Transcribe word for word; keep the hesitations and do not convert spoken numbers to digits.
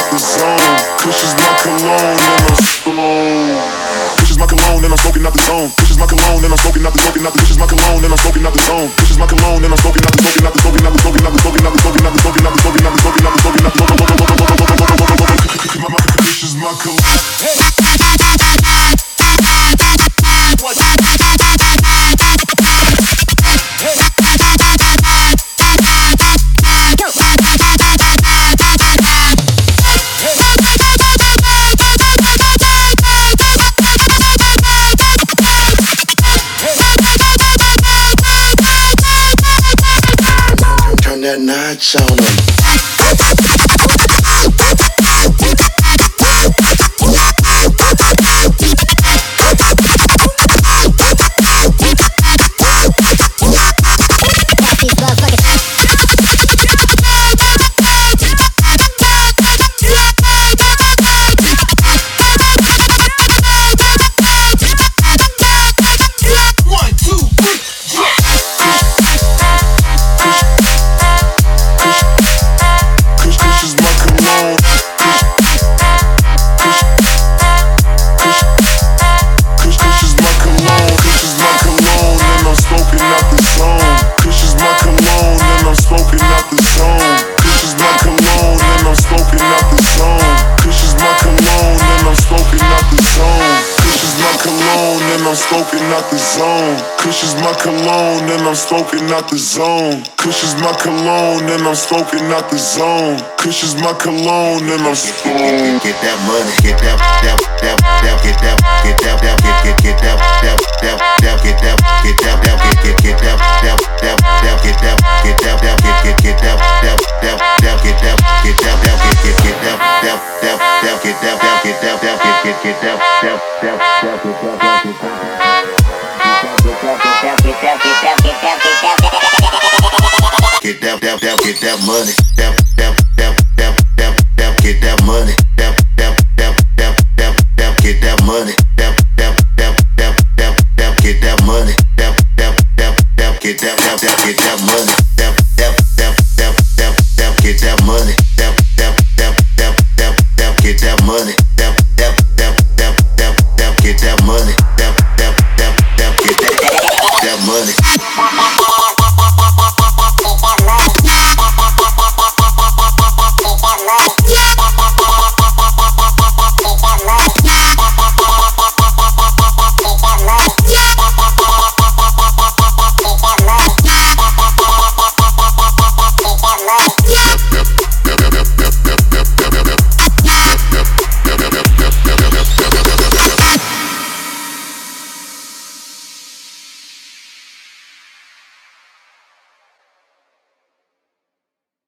out the zone. Kush is my cologne and I'm stoned. Kush is my cologne and I'm smoking out the zone. Kush is my cologne and I'm smoking out the smoking out the. Kush is my cologne and I'm smoking out the zone. Kush is my cologne and I'm smoking out the smoking out the smoking out the smoking out the smoking out the smoking out the smoking out the smoking out the smoking out the smoking out the smoking out the smoking out the. Kush is my cologne. That notch on them. Smoking out the zone. Kush is my cologne and I'm smoking out the zone. Kush is my cologne and I'm smoking out the zone. Kush is my cologne and I'm stoned. Get that money, get that, that, that, that, get that, get that, that, get, get, get that, that, that, that, get that, get that, that, get, get, get that, that, that, that, get that, get that, that, get, get, get that, that, that, that, get that, get that, that, get, get, get that, that, that, that, get that, that, get that, that, get, get, get that, that, that, that, get that, that, get that. Get that, that, that, get that money. That, that, that, that, that, that, get that money. That, that, that, that, that, that, get that money. That, that, that, that, that, that, get that money. That, that, that, that, get that, that, that, get that money.